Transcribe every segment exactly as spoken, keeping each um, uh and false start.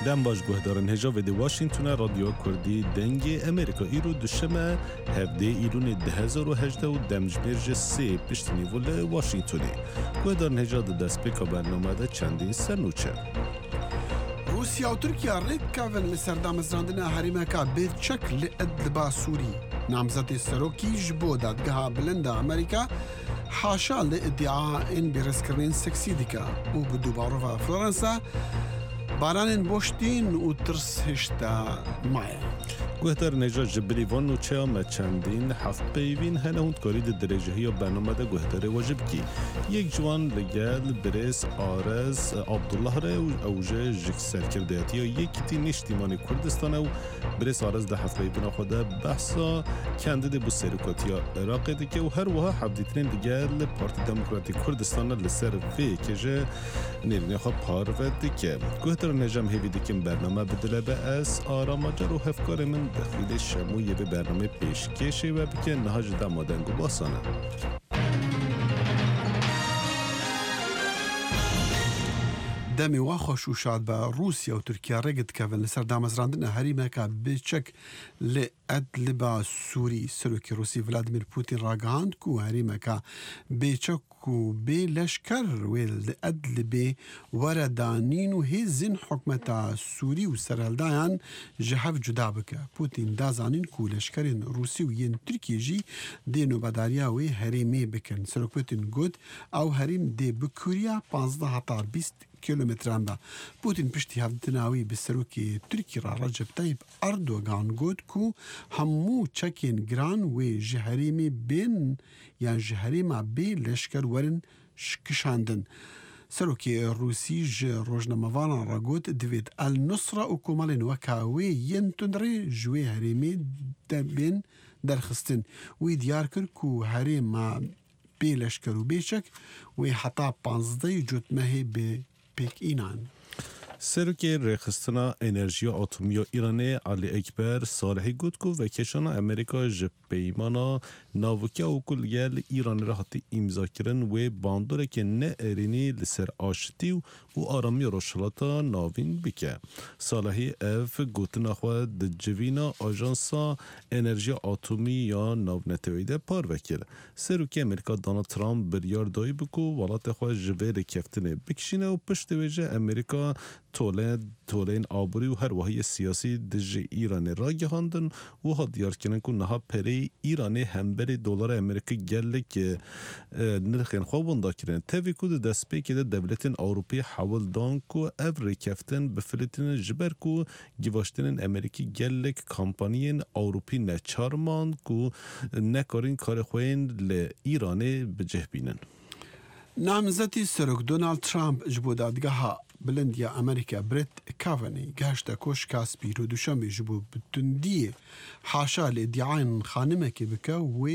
دم باش گهدارن هجا و دی واشنگتون رادیو کردی دنگ امریکا ایرو دوشمه هفده ایرون ده هزار و هجده و دمجمرج سی پشت نیول واشنگتونی گهدارن هجا ده دست پیکا برنامه ده چندین سرنوچه روسیا و ترکیه ریک کافن لسردام ازراندن حریمه که به چکل ادلبا سوری نامزد سروکی جبو دادگاه بلند امریکا حاشا لادعاء برسكرين سكسيديكا وبدو باروفا فلورنسا باران بوشتين وترس هشتا مايا گوهدار نجا جبری وان و چه آمد چندین هفت پیوین هنه هوند کارید درجه های برنامه ده گوهدار واجب کی یک جوان لگل برس آرز عبدالله ره و اوجه جک سرکردهاتی ها یکی تی نشتیمان کردستان و برس آرز ده هفت پیوین خوده بحثا کنده ده بو سرکاتی ها عراقه ده که و هر وها حبدیترین لگل پارتی دموکراتی کردستان لسر فی که جه نیرنی خواه پارود ده که گوهدار نجام هیوی ده که برنامه بدله به از آراماجر و هفکار من دخیل شمویه به برنامه پیشکشه و بکن نهاج دمادنگو باسانه دمی واخوش و شاد با روسیا و ترکیه رگد کفن لسر دامزراندن حریمه که بچک لأدلبا سوری سروکی روسی ولادیمیر پوتین راگاند کو حریمه که بچک و بی لشکر ویل لأدلبی وردانین و هزین حکمتا سوری و سرهلدایان جهف جدا بکه پوتین دازانین کو لشکرین روسی و ین ترکیه جی دی نوباداریا وی حریمه بکن سروک پوتین گود او حریم دی بکوریا پانزده هتار بیست کیلومتران با پوتین پشتی هفدناوی به سروکی ترکی را رجب طیب اردوغان گود کو همو چکین گران و جهریمی بین یا جهریما بی لشکر ورن شکشاندن سروکی روسی ج روزنامه‌وان را گود دوید النصره و کمالین وکاوی ین تندری جوی هریمی در بین درخستن وی دیار کر کو هریما بی لشکر و بیچک وی حتا پانزده جتمه به پیک اینان سروکی رخستنا انرژی اتمی ایرانی علی اکبر صالحی گفت که وکیشان امریکا جب پیمانا ناوکی و کلگل ایرانی را حتی امضا کردن و بانداره که نه ارینی لسر آشتی و آرامی روشلاتا ناوین بکه صالحی اف گوتنا خود جوینا آژانسا انرژی اتمی یا ناونتویده پار وکیل سروکی امریکا دانالد ترامپ بریار دایی بکو ولات خود جویر کفتنه بکشینه و پشت ویژه امریکا تولین تولین آبوری و هر وحی سیاسی دج ایران را گهاندن و ها دیار کنن که نها پری ایران همبری دلار امریکا گله که نرخین خوابون دا کرن تاوی کود دست پی که دولتین اروپی حول دان که افری کفتن بفلتین جبر که گواشتین امریکی گله که کمپانین اروپی نچارمان که نکارین کار خوین ل ایران بجه بینن نامزدی سرک دونالد ترامپ جبو دادگاه بلندیا امریکا بريت كافاني گهشتا كوش كاسبي رو دوشامي جبو بتندية حاشا لادعاء خانمك بكا و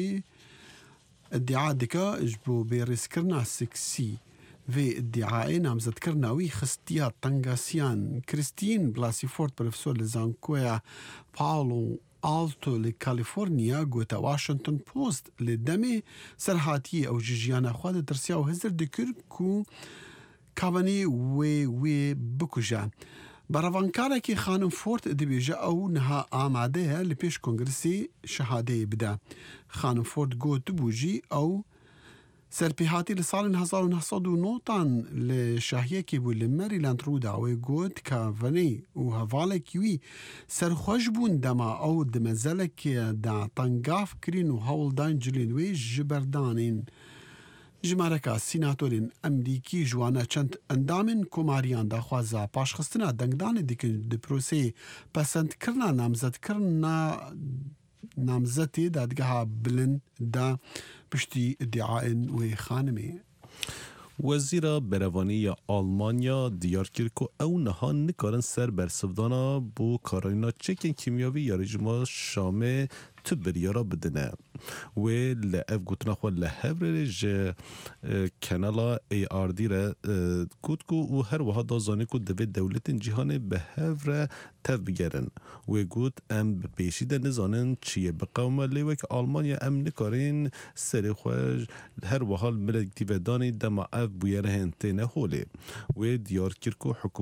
ادعاء دكا جبو بريسكرنا سكسي في ادعاء نامزد كرناوي خستيا تنغاسيان كريستين بلاسيفورد بروفيسور لزانكويا باولو آلتو لكاليفورنيا قوتا واشنطن بوست لدمي سرحاتي او جيجيانا خواد درسيا وهزر دكر كو کاوانی وی وی بکوجا براوانکاره که خانم فورت دبیجا او نها آماده لپیش کنگرسی شهاده بده خانم فورت گوت بوجی او سرپیهاتی لسال هزار و نهصد و نه تان لشاهیه که بو لمریلند رو دعوی گوت کاوانی و هواله کیوی سرخوش بون دما او دمزلک دا تنگاف کرین و هول دان جلین وی جبردانین جمارکا سیناتورین امریکی جوانا چند اندامین کماریان دا خوازا پاشخستنا دنگدان دیکن دی پروسی پسند کرنا نامزد کرنا نامزدی دادگاه بلند دا پشتی ادعاین و خانمی وزیر بروانی آلمانیا دیار کرد که او نها نکارن سر برسفدانا بو کاراینا چکن کیمیاوی یا رژیم شامه تو بریارا بدنه و لعف گوتنا خواه لحبر جه کانالا ای آر دی را گوت که و هر وها دازانه که دوی دولت جهان به هفر تف بگرن و گوت ام پیشیده نزانن چیه بقومه لیوه که آلمانیا ام نکارین سر خواه هر وها ملک دیو دانی دما اف بویر هنته نهوله و دیار کرد که حکومت